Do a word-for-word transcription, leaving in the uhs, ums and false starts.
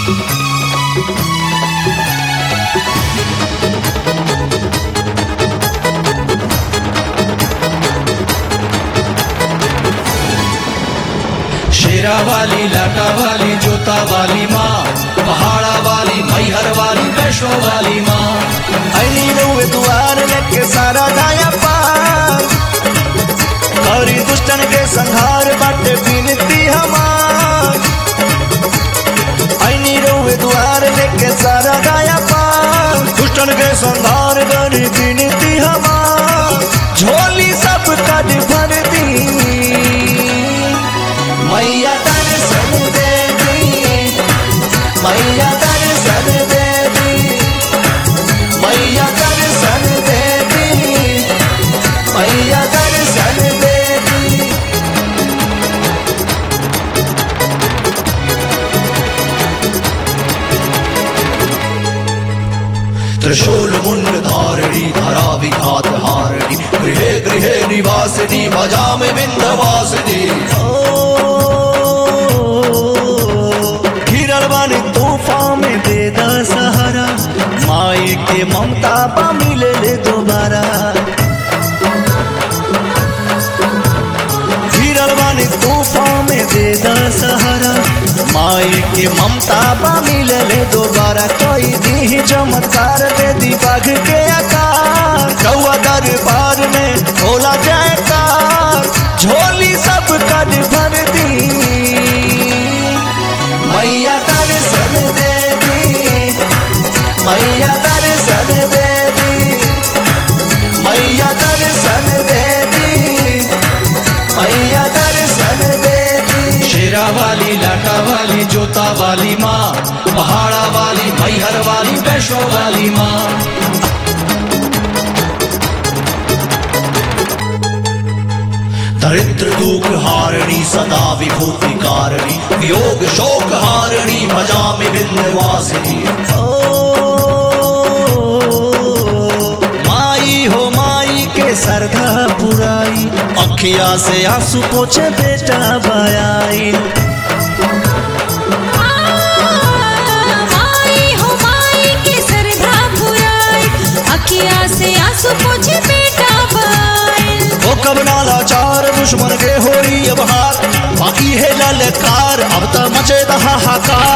शेरा वाली, लाटा वाली, जोता वाली माँ, पहाड़ा वाली, मैहर वाली, वैष्णो वाली माँ। अली रउए दुआर लेके सारा गाया पार, करी दुष्टन के संहार बाटे बिनती हमार। अली रउए दुआर लेके सारा गाया पार, दुष्टन के संहार करी बिनती हमार। झोली सब कद भर दी, मैया दर्शन दे दी, मैया दर्शन दे दी, मैया दर्शन दे दी, मैया दर्शन दे दी। त्रिशूल मुंड धारिणी, धरा विघात हारिणी, गृहे गृहे निवासिनी, भजामि विंध्यवासिनी। घिरलवानी तूफान में दे दा सहारा, माई के ममता पा मिले ले दोबारा। घिरलवानी तूफान में दे दा सहारा, माई के ममता पा मिले ले दोबारा। कोई दी चमत्कार दे दी बाघ के आकार, कौआ दरबार में भोला जयकार। झोली सब कद भर दी, मैया दर्शन दे दी, मैया दर्शन दे दी, मैया दर्शन दे दी, मैया दर्शन दे दी। शेरा वाली, लाटा वाली, जोता वाली माँ, पहाड़ा वाली, मैहर वाली, वैष्णो वाली माँ। दरिद्र दुख हारिणी, सदा विभूति कारिणी, वियोग शोक हारिणी, भजामि विंध्यवासिनी। माई हो माई के सरधा पुराई, अखिया से आंसू पोछे बेटा बयाई। माई हो माई के सरधा पुराई, अखिया से आंसू पोछे बेटा बयाई। वो कब नाला चार दुश्मन के होरी अब हार, बाकी है ललकार अब तो मचे हाहाकार।